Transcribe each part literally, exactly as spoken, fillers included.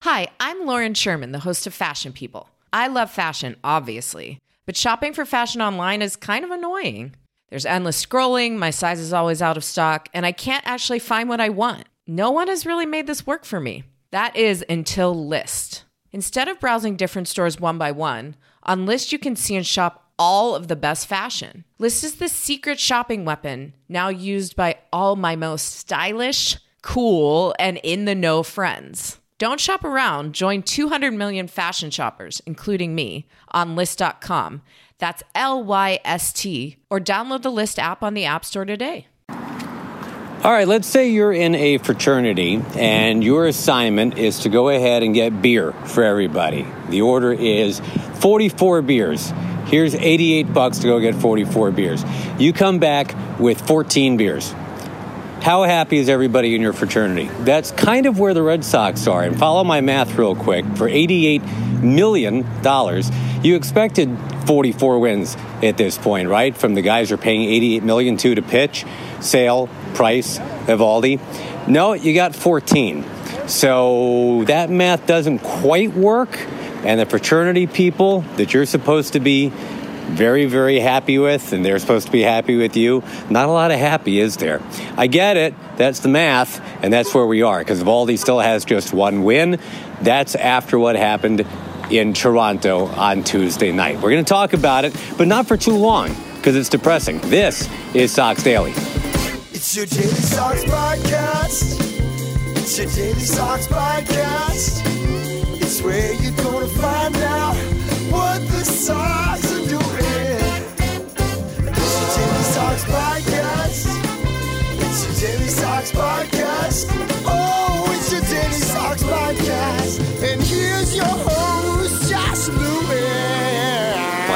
Hi, I'm Lauren Sherman, the host of Fashion People. I love fashion, obviously, but shopping for fashion online is kind of annoying. There's endless scrolling, my size is always out of stock, and I can't actually find what I want. No one has really made this work for me. That is until Lyst. Instead of browsing different stores one by one, on Lyst you can see and shop all of the best fashion. Lyst is the secret shopping weapon, now used by all my most stylish, cool, and in-the-know friends. Don't shop around. Join two hundred million fashion shoppers, including me, on Lyst dot com. That's L Y S T. Or download the Lyst app on the App Store today. All right, let's say you're in a fraternity and your assignment is to go ahead and get beer for everybody. The order is forty-four beers. Here's eighty-eight bucks to go get forty-four beers. You come back with fourteen beers. How happy is everybody in your fraternity? That's kind of where the Red Sox are. And follow my math real quick. For eighty-eight million dollars, you expected forty-four wins at this point, right? From the guys who are paying eighty-eight million dollars to to pitch, Sale, Price, Eovaldi. No, you got fourteen. So that math doesn't quite work. And the fraternity people that you're supposed to be very, very happy with, and they're supposed to be happy with you. Not a lot of happy, is there? I get it. That's the math, and that's where we are, because Eovaldi still has just one win. That's after what happened in Toronto on Tuesday night. We're going to talk about it, but not for too long, because it's depressing. This is Sox Daily. It's your Daily Sox Podcast. It's your Daily Sox Podcast. It's where you're going to find out what the Sox are doing. It's your Daily Sox Podcast. It's your Daily Sox Podcast. Oh, it's your Daily Sox Podcast. And here's your host, Josh Lewin.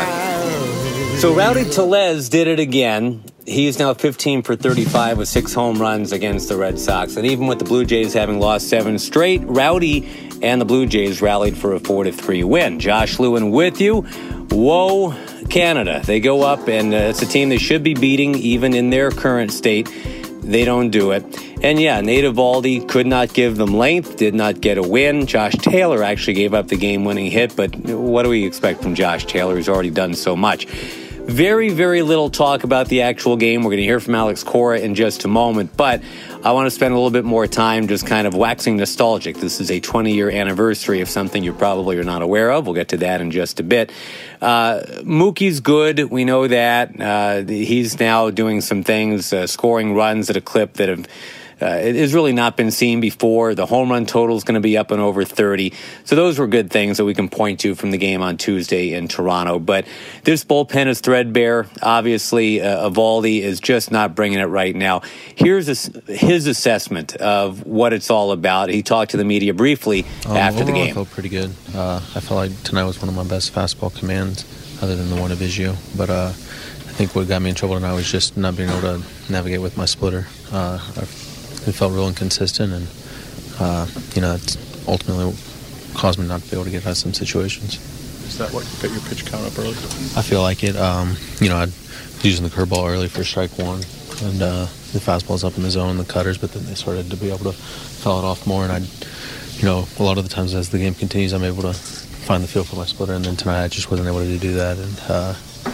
So Rowdy Tellez did it again. He's now fifteen for thirty-five with six home runs against the Red Sox. And even with the Blue Jays having lost seven straight, Rowdy and the Blue Jays rallied for a four to three win. Josh Lewin with you. Whoa, Canada. They go up, and uh, it's a team they should be beating even in their current state. They don't do it. And yeah, Nate Eovaldi could not give them length, did not get a win. Josh Taylor actually gave up the game-winning hit, but what do we expect from Josh Taylor, who's already done so much? Very, very little talk about the actual game. We're going to hear from Alex Cora in just a moment, but I want to spend a little bit more time just kind of waxing nostalgic. This is a twenty-year anniversary of something you probably are not aware of. We'll get to that in just a bit. Uh, Mookie's good. We know that. Uh, he's now doing some things, uh, scoring runs at a clip that have Uh, it has really not been seen before. The home run total is going to be up and over thirty. So those were good things that we can point to from the game on Tuesday in Toronto. But this bullpen is threadbare. Obviously, uh, Eovaldi is just not bringing it right now. Here's a, his assessment of what it's all about. He talked to the media briefly um, after the game. I felt pretty good. Uh, I felt like tonight was one of my best fastball commands, other than the one of Biggio. But uh, I think what got me in trouble tonight was just not being able to navigate with my splitter. Uh, It felt real inconsistent, and, uh, you know, it's ultimately caused me not to be able to get out of some situations. Is that what got your pitch count up early? I feel like it. Um, you know, I was using the curveball early for strike one, and uh, the fastball's up in the zone, the cutters, but then they started to be able to foul it off more, and I, you know, a lot of the times as the game continues, I'm able to find the feel for my splitter, and then tonight I just wasn't able to do that, and, uh,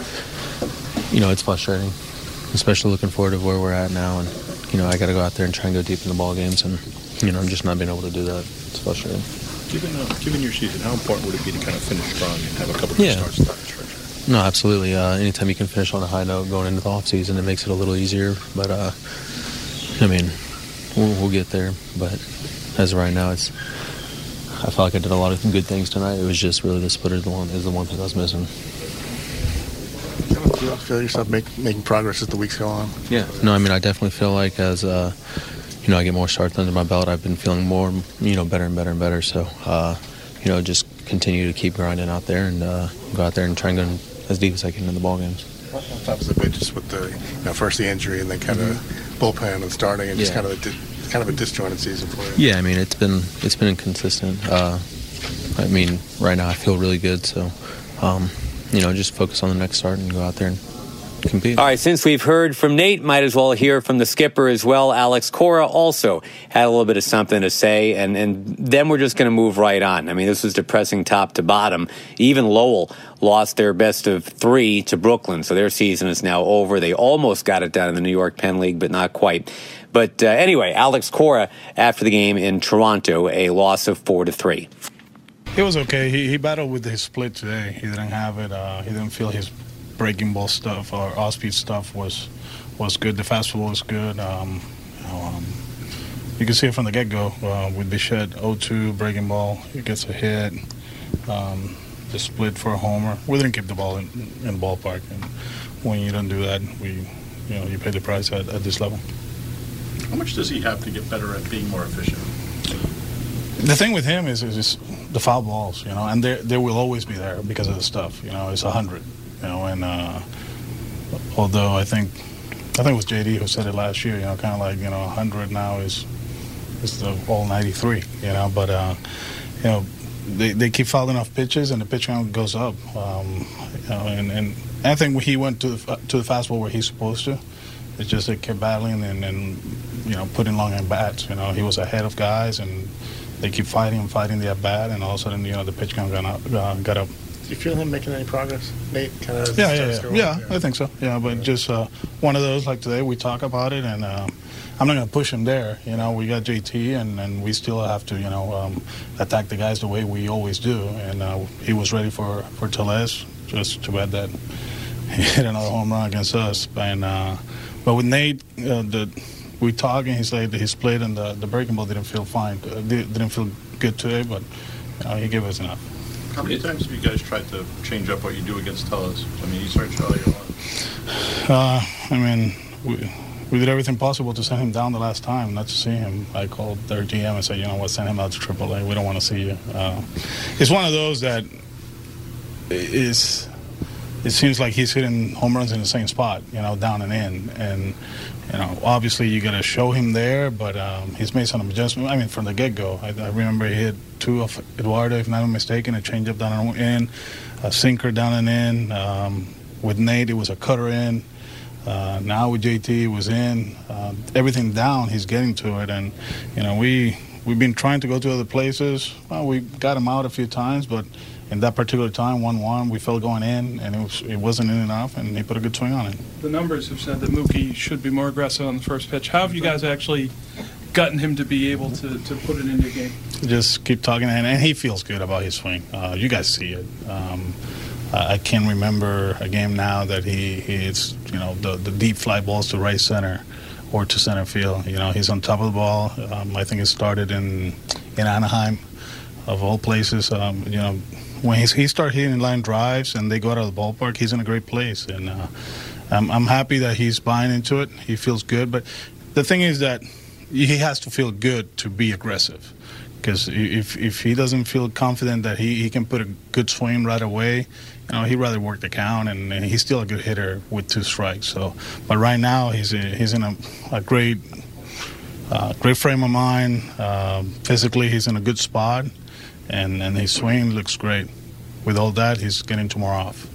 you know, it's frustrating, especially looking forward to where we're at now, and you know, I got to go out there and try and go deep in the ball games, and you know, I'm just not being able to do that. It's frustrating. Given, uh, given your season, how important would it be to kind of finish strong and have a couple of good yeah. starts to start? No, absolutely. Uh, anytime you can finish on a high note going into the off season, it makes it a little easier. But uh, I mean, we'll, we'll get there. But as of right now, it's. I felt like I did a lot of good things tonight. It was just really the splitter is the one is the one thing I was missing. Do you feel yourself make, making progress as the weeks go on? Yeah. No, I mean, I definitely feel like as, uh, you know, I get more starts under my belt, I've been feeling more, you know, better and better and better. So, uh, you know, just continue to keep grinding out there and uh, go out there and try and go as deep as I can in the ball games. What was a bit just with the, you know, first the injury and then kind of mm-hmm. bullpen and starting and just yeah. kind of a di- kind of a disjointed season for you? Yeah, I mean, it's been it's been inconsistent. Uh, I mean, right now I feel really good. So, um, you know, just focus on the next start and go out there and compete. All right, since we've heard from Nate, might as well hear from the skipper as well. Alex Cora also had a little bit of something to say, and, and then we're just going to move right on. I mean, this was depressing top to bottom. Even Lowell lost their best of three to Brooklyn, so their season is now over. They almost got it done in the New York Penn League, but not quite. But uh, anyway, Alex Cora after the game in Toronto, a loss of four to three. It was okay. He, he battled with his split today. He didn't have it. Uh, he didn't feel his breaking ball stuff or off-speed stuff was was good. The fastball was good. Um, you, know, um, you can see it from the get-go uh, with Bichette, oh two, breaking ball. He gets a hit. Um, the split for a homer. We didn't keep the ball in, in the ballpark. And when you don't do that, we, you know, you pay the price at, at this level. How much does he have to get better at being more efficient? The thing with him is, is, is the foul balls, you know, and they they will always be there because of the stuff. You know, it's a hundred. You know, and uh, although I think I think it was J D who said it last year, you know, kind of like, you know, one hundred now is is the all ninety-three, you know, but uh, you know, they they keep fouling off pitches and the pitch count goes up, um, you know, and, and I think he went to the, to the fastball where he's supposed to. It's just they kept battling and, and you know, putting long at bats. You know, he was ahead of guys and they keep fighting and fighting the at bat, and all of a sudden, you know, the pitch count got up. Uh, got up. Do you feel him making any progress, Nate? Kind of yeah, yeah, yeah. yeah, yeah. I think so. Yeah, but yeah. just uh, one of those like today. We talk about it, and uh, I'm not going to push him there. You know, we got J T, and, and we still have to, you know, um, attack the guys the way we always do. And uh, he was ready for for Tellez. Just too bad that he hit another home run against us. And uh, but with Nate, uh, the we talk, and he said his plate and the the breaking ball didn't feel fine. Uh, didn't feel good today, but you know, he gave us enough. How many times have you guys tried to change up what you do against Tellez? I mean, he starts early on. Uh, I mean, we, we did everything possible to send him down the last time, not to see him. I called their G M and said, you know what, send him out to triple A. We don't want to see you. Uh, it's one of those that is, it seems like he's hitting home runs in the same spot, you know, down and in. And, you know, obviously you got to show him there, but um, he's made some adjustments. I mean, from the get-go, I, I remember he hit two of Eduardo, if not mistaken, a changeup down and in, a sinker down and in. Um, with Nate, it was a cutter in. Uh, now with J T, it was in. Uh, everything down, he's getting to it. And, you know, we, we've been trying to go to other places. Well, we got him out a few times, but in that particular time, one one, we felt going in, and it, was, it wasn't in enough, and he put a good swing on it. The numbers have said that Mookie should be more aggressive on the first pitch. How have you guys actually gotten him to be able to, to put it into a game? Just keep talking to him, and he feels good about his swing. Uh, you guys see it. Um, I can't remember a game now that he, he hits, you know, the, the deep fly balls to right center or to center field. You know, he's on top of the ball. Um, I think it started in in Anaheim, of all places. Um, you know, when he's, he starts hitting line drives and they go out of the ballpark, he's in a great place. And uh, I'm, I'm happy that he's buying into it. He feels good. But the thing is that he has to feel good to be aggressive. Because if if he doesn't feel confident that he, he can put a good swing right away, you know, he'd rather work the count, and, and he's still a good hitter with two strikes. So, but right now he's a, he's in a, a great uh, great frame of mind. Uh, physically, he's in a good spot, and, and his swing looks great. With all that, he's getting tomorrow off.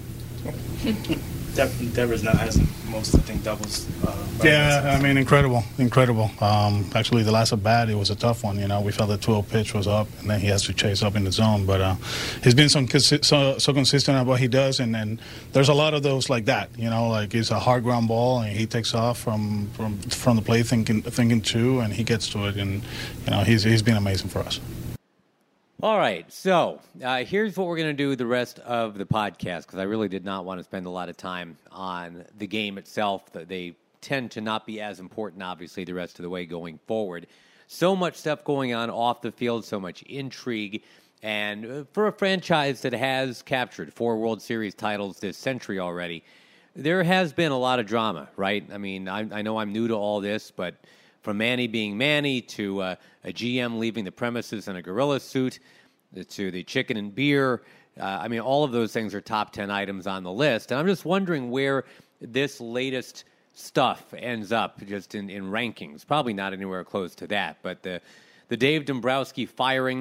De- Devers now has most, I think, doubles. Uh, yeah, I mean, incredible, incredible. Um, actually, the last at bat, it was a tough one. You know, we felt the two oh pitch was up, and then he has to chase up in the zone. But uh, he's been some consi- so, so consistent at what he does, and, and there's a lot of those like that. You know, like it's a hard ground ball, and he takes off from from, from the plate thinking thinking two, and he gets to it, and you know, he's he's been amazing for us. All right, so uh, here's what we're going to do the rest of the podcast, because I really did not want to spend a lot of time on the game itself. They tend to not be as important, obviously, the rest of the way going forward. So much stuff going on off the field, so much intrigue, and for a franchise that has captured four World Series titles this century already, there has been a lot of drama, right? I mean, I, I know I'm new to all this, but from Manny being Manny to uh, a G M leaving the premises in a gorilla suit to the chicken and beer. Uh, I mean, all of those things are top ten items on the list. And I'm just wondering where this latest stuff ends up just in, in rankings. Probably not anywhere close to that. But the, the Dave Dombrowski firing,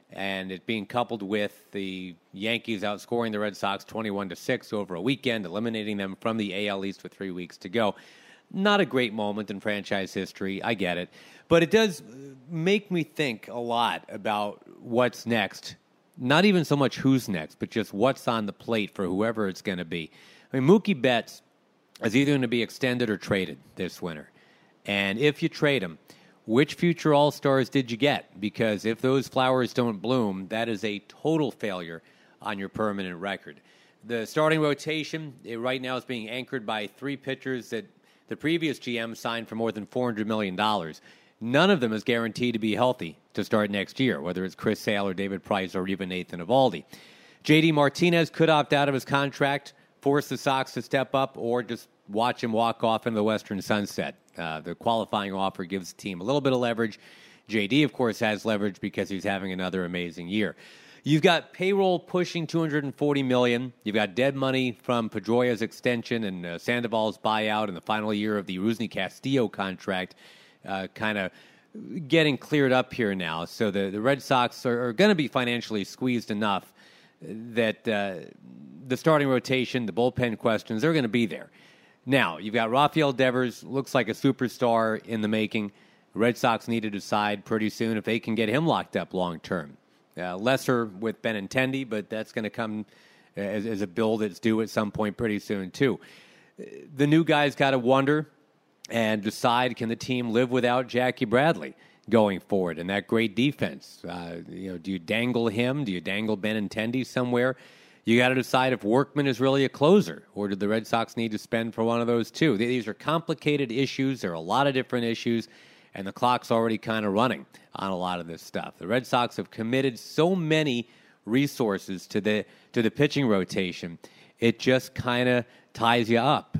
and it being coupled with the Yankees outscoring the Red Sox twenty-one to six over a weekend, eliminating them from the A L East with three weeks to go. Not a great moment in franchise history, I get it. But it does make me think a lot about what's next. Not even so much who's next, but just what's on the plate for whoever it's going to be. I mean, Mookie Betts is either going to be extended or traded this winter. And if you trade him, which future All-Stars did you get? Because if those flowers don't bloom, that is a total failure on your permanent record. The starting rotation it right now is being anchored by three pitchers that the previous G M signed for more than four hundred million dollars. None of them is guaranteed to be healthy to start next year, whether it's Chris Sale or David Price or even Nathan Eovaldi. J D Martinez could opt out of his contract, force the Sox to step up, or just watch him walk off into the western sunset. Uh, the qualifying offer gives the team a little bit of leverage. J D, of course, has leverage because he's having another amazing year. You've got payroll pushing two hundred forty million dollars. You've got dead money from Pedroia's extension and uh, Sandoval's buyout in the final year of the Rusney Castillo contract uh, kind of getting cleared up here now. So the, the Red Sox are, are going to be financially squeezed enough that uh, the starting rotation, the bullpen questions, they're going to be there. Now, you've got Rafael Devers, looks like a superstar in the making. The Red Sox need to decide pretty soon if they can get him locked up long term. Uh, lesser with Benintendi, but that's going to come as, as a bill that's due at some point pretty soon, too. The new guy's got to wonder and decide, can the team live without Jackie Bradley going forward and that great defense? Uh, you know, do you dangle him? Do you dangle Benintendi somewhere? You got to decide if Workman is really a closer, or did the Red Sox need to spend for one of those two? These are complicated issues. There are a lot of different issues, and the clock's already kind of running on a lot of this stuff. The Red Sox have committed so many resources to the to the pitching rotation. It just kind of ties you up,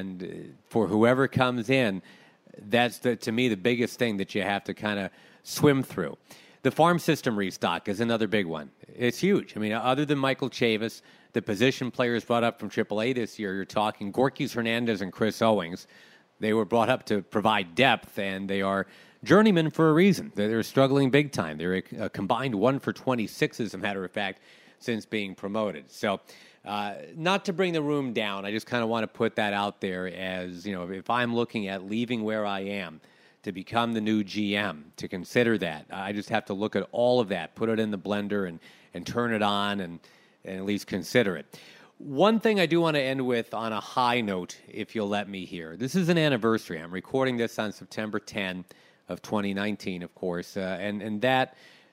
and for whoever comes in, that's the, to me the biggest thing that you have to kind of swim through. The farm system restock is another big one. It's huge. I mean, other than Michael Chavis, the position players brought up from triple A this year, you're talking Gorkys Hernandez and Chris Owings. They were brought up to provide depth, and they are journeymen for a reason. They're struggling big time. They're a, a combined one for twenty-six, as a matter of fact, since being promoted. So uh, not to bring the room down, I just kind of want to put that out there as, you know, if I'm looking at leaving where I am to become the new G M, to consider that. I just have to look at all of that, put it in the blender and, and turn it on and, and at least consider it. One thing I do want to end with on a high note, if you'll let me here. This is an anniversary. I'm recording this on September tenth of twenty nineteen, of course, uh, and, and that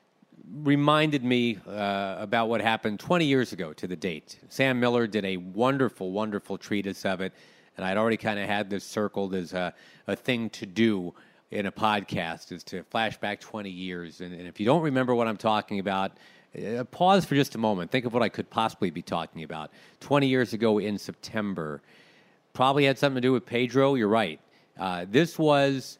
reminded me uh, about what happened twenty years ago to the date. Sam Miller did a wonderful, wonderful treatise of it, and I'd already kind of had this circled as a, a thing to do in a podcast, is to flash back twenty years. And, and if you don't remember what I'm talking about, uh, pause for just a moment. Think of what I could possibly be talking about. twenty years ago in September, probably had something to do with Pedro. You're right. Uh, this was,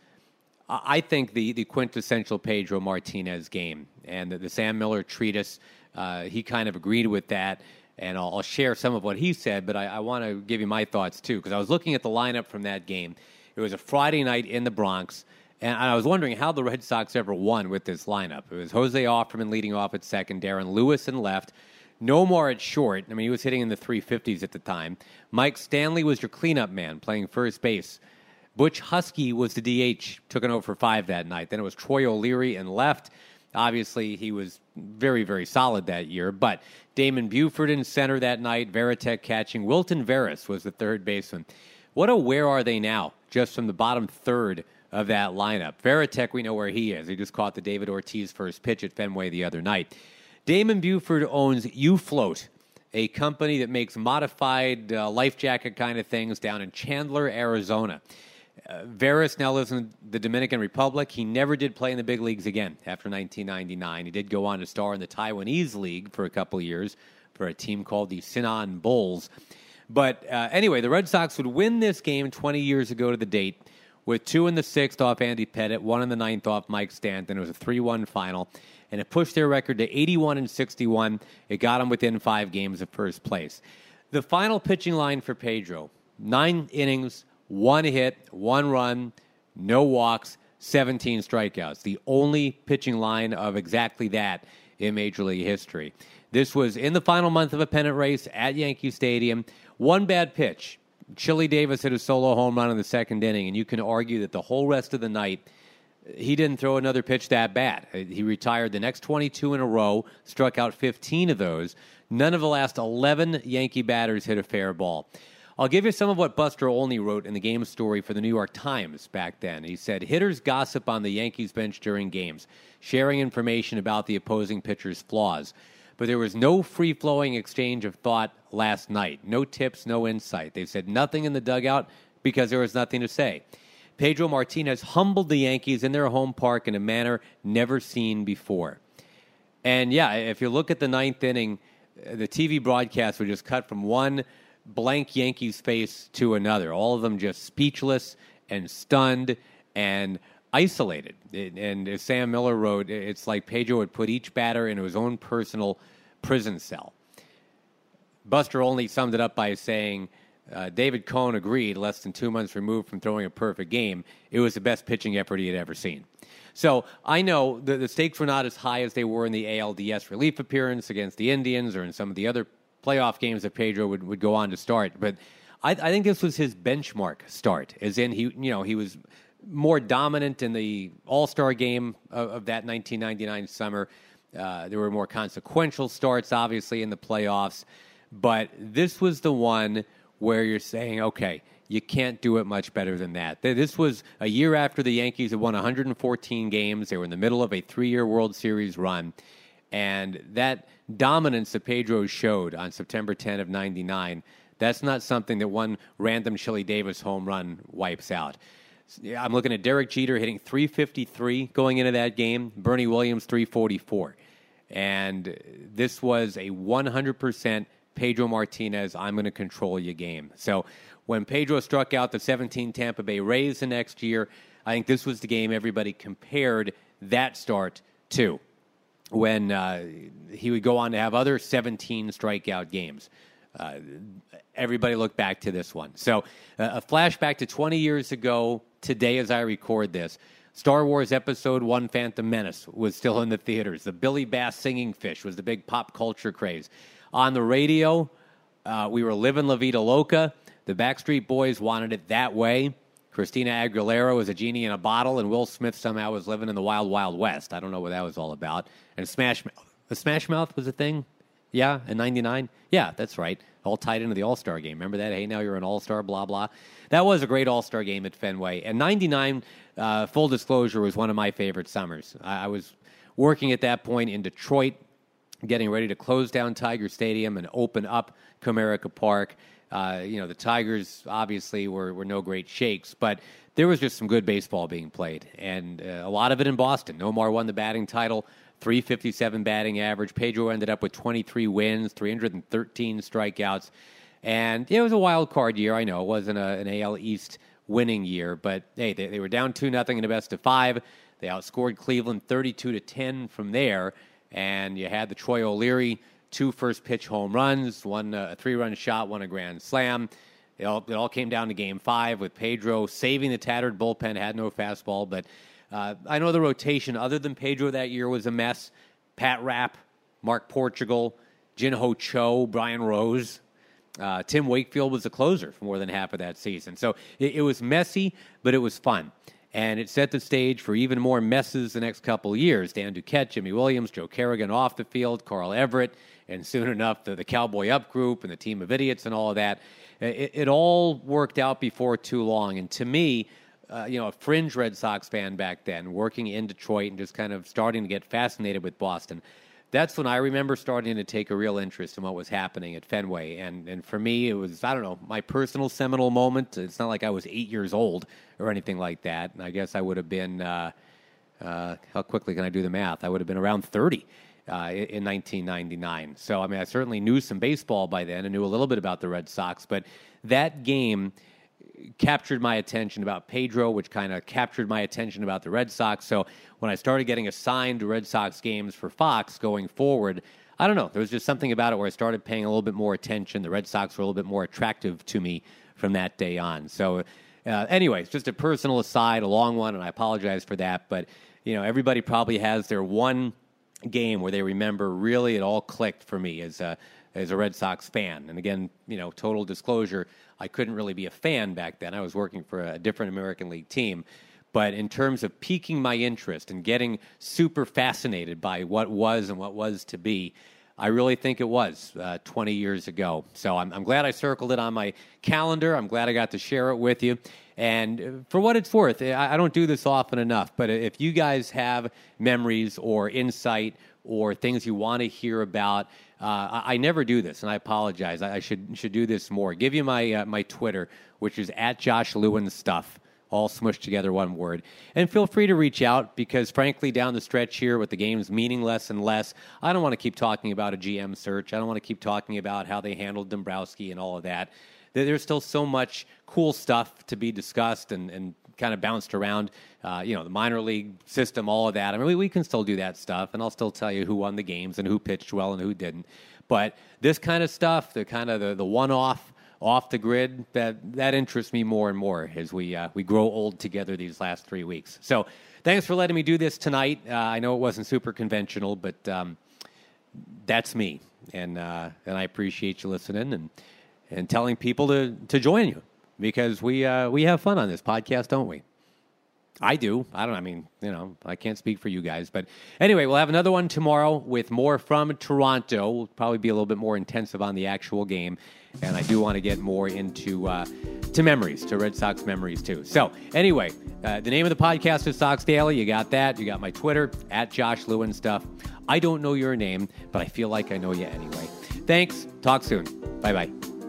I think, the, the quintessential Pedro Martinez game. And the, the Sam Miller treatise, uh, he kind of agreed with that. And I'll, I'll share some of what he said, but I, I want to give you my thoughts, too, because I was looking at the lineup from that game. It was a Friday night in the Bronx, and I was wondering how the Red Sox ever won with this lineup. It was Jose Offerman leading off at second, Darren Lewis in left, Nomar at short. I mean, he was hitting in the three fifties at the time. Mike Stanley was your cleanup man, playing first base. Butch Husky was the D H, took an oh for five that night. Then it was Troy O'Leary in left. Obviously, he was very, very solid that year. But Damon Buford in center that night, Varitek catching. Wilton Veras was the third baseman. What a where are they now, just from the bottom third of that lineup. Varitek, we know where he is. He just caught the David Ortiz first pitch at Fenway the other night. Damon Buford owns U-Float, a company that makes modified uh, life jacket kind of things down in Chandler, Arizona. Uh, Veras now lives in the Dominican Republic. He never did play in the big leagues again after nineteen ninety-nine. He did go on to star in the Taiwanese League for a couple of years for a team called the Sinan Bulls. But uh, anyway, the Red Sox would win this game twenty years ago to the date with two in the sixth off Andy Pettitte, one in the ninth off Mike Stanton. It was a three one final, and it pushed their record to eighty-one and sixty-one. It got them within five games of first place. The final pitching line for Pedro, nine innings, one hit, one run, no walks, seventeen strikeouts. The only pitching line of exactly that in Major League history. This was in the final month of a pennant race at Yankee Stadium. One bad pitch. Chili Davis hit a solo home run in the second inning, and you can argue that the whole rest of the night, he didn't throw another pitch that bad. He retired the next twenty-two in a row, struck out fifteen of those. None of the last eleven Yankee batters hit a fair ball. I'll give you some of what Buster Olney wrote in the game story for the New York Times back then. He said, hitters gossip on the Yankees bench during games, sharing information about the opposing pitcher's flaws. But there was no free-flowing exchange of thought last night. No tips, no insight. They said nothing in the dugout because there was nothing to say. Pedro Martinez humbled the Yankees in their home park in a manner never seen before. And yeah, if you look at the ninth inning, the T V broadcast would just cut from one blank Yankees face to another. All of them just speechless and stunned and isolated. And as Sam Miller wrote, it's like Pedro would put each batter into his own personal prison cell. Buster Olney summed it up by saying, uh, David Cohn agreed, less than two months removed from throwing a perfect game, it was the best pitching effort he had ever seen. So I know the, the stakes were not as high as they were in the A L D S relief appearance against the Indians or in some of the other playoff games that Pedro would, would go on to start. But I, I think this was his benchmark start, as in he, you know, he was more dominant in the All-Star game of, of that nineteen ninety-nine summer. Uh, there were more consequential starts, obviously, in the playoffs. But this was the one where you're saying, okay, you can't do it much better than that. This was a year after the Yankees had won one hundred fourteen games. They were in the middle of a three-year World Series run. And that dominance that Pedro showed on September tenth of ninety-nine, that's not something that one random Chili Davis home run wipes out. I'm looking at Derek Jeter hitting three fifty-three going into that game, Bernie Williams three forty-four. And this was a one hundred percent Pedro Martinez, I'm going to control your game. So when Pedro struck out the seventeen Tampa Bay Rays the next year, I think this was the game everybody compared that start to, when uh, he would go on to have other seventeen strikeout games. Uh, everybody looked back to this one. So uh, a flashback to twenty years ago today as I record this. Star Wars Episode one Phantom Menace was still in the theaters. The Billy Bass Singing Fish was the big pop culture craze. On the radio, uh, we were living La Vida Loca. The Backstreet Boys wanted it that way. Christina Aguilera was a genie in a bottle, and Will Smith somehow was living in the Wild Wild West. I don't know what that was all about. And Smash Mouth. The Smash Mouth was a thing? Yeah, in ninety-nine? Yeah, that's right. All tied into the All-Star game. Remember that? Hey, now you're an All-Star, blah, blah. That was a great All-Star game at Fenway. And ninety-nine, uh, full disclosure, was one of my favorite summers. I, I was working at that point in Detroit, getting ready to close down Tiger Stadium and open up Comerica Park. Uh, you know, the Tigers obviously were, were no great shakes, but there was just some good baseball being played, and uh, a lot of it in Boston. Nomar won the batting title, three fifty-seven batting average. Pedro ended up with twenty-three wins, three hundred thirteen strikeouts, and it was a wild card year. I know it wasn't a, an A L East winning year, but hey, they, they were down two nothing in a best of five. They outscored Cleveland thirty-two to ten from there, and you had the Troy O'Leary two first-pitch home runs, one uh, a three-run shot, one a grand slam. It all, it all came down to Game five with Pedro saving the tattered bullpen, had no fastball. But uh, I know the rotation, other than Pedro that year, was a mess. Pat Rapp, Mark Portugal, Jin-Ho Cho, Brian Rose. Uh, Tim Wakefield was the closer for more than half of that season. So it, it was messy, but it was fun. And it set the stage for even more messes the next couple of years. Dan Duquette, Jimmy Williams, Joe Kerrigan off the field, Carl Everett, and soon enough, the, the Cowboy Up Group and the Team of Idiots and all of that. It, it all worked out before too long. And to me, uh, you know, a fringe Red Sox fan back then, working in Detroit and just kind of starting to get fascinated with Boston, that's when I remember starting to take a real interest in what was happening at Fenway. And and for me, it was, I don't know, my personal seminal moment. It's not like I was eight years old or anything like that. And I guess I would have been, uh, uh, how quickly can I do the math? I would have been around thirty uh, in nineteen ninety-nine. So, I mean, I certainly knew some baseball by then and knew a little bit about the Red Sox. But that game captured my attention about Pedro, which kind of captured my attention about the Red Sox. So when I started getting assigned to Red Sox games for Fox going forward, I don't know, there was just something about it where I started paying a little bit more attention. The Red Sox were a little bit more attractive to me from that day on. So uh, anyways, just a personal aside, a long one, and I apologize for that. But, you know, everybody probably has their one game where they remember really it all clicked for me as a, as a Red Sox fan. And again, you know, total disclosure, I couldn't really be a fan back then. I was working for a different American League team. But in terms of piquing my interest and getting super fascinated by what was and what was to be, I really think it was uh, twenty years ago. So I'm, I'm glad I circled it on my calendar. I'm glad I got to share it with you. And for what it's worth, I, I don't do this often enough, but if you guys have memories or insight or things you want to hear about, uh, I, I never do this, and I apologize. I, I should should do this more. Give you my uh, my Twitter, which is at Josh Lewin Stuff. All smushed together, one word. And feel free to reach out because, frankly, down the stretch here with the games meaning less and less, I don't want to keep talking about a G M search. I don't want to keep talking about how they handled Dombrowski and all of that. There's still so much cool stuff to be discussed and, and kind of bounced around, uh, you know, the minor league system, all of that. I mean, we, we can still do that stuff, and I'll still tell you who won the games and who pitched well and who didn't. But this kind of stuff, the kind of the, the one-off, off the grid, that that interests me more and more as we uh, we grow old together these last three weeks. So thanks for letting me do this tonight. Uh, I know it wasn't super conventional, but um, that's me, and uh, and I appreciate you listening and and telling people to to join you because we uh, we have fun on this podcast, don't we? I do. I don't. I mean, you know, I can't speak for you guys, but anyway, we'll have another one tomorrow with more from Toronto. We'll probably be a little bit more intensive on the actual game, and I do want to get more into uh, to memories, to Red Sox memories too. So anyway, uh, the name of the podcast is Sox Daily. You got that. You got my Twitter at Josh Lewin Stuff. I don't know your name, but I feel like I know you anyway. Thanks. Talk soon. Bye bye.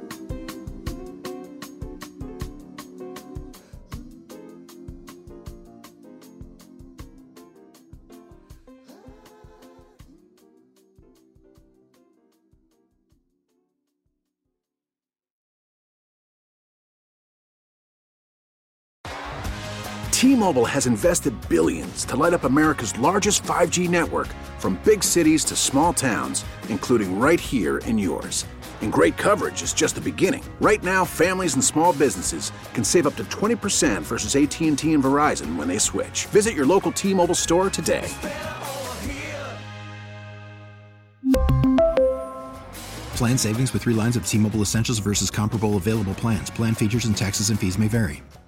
T-Mobile has invested billions to light up America's largest five G network, from big cities to small towns, including right here in yours. And great coverage is just the beginning. Right now, families and small businesses can save up to twenty percent versus A T and T and Verizon when they switch. Visit your local T-Mobile store today. Plan savings with three lines of T-Mobile Essentials versus comparable available plans. Plan features and taxes and fees may vary.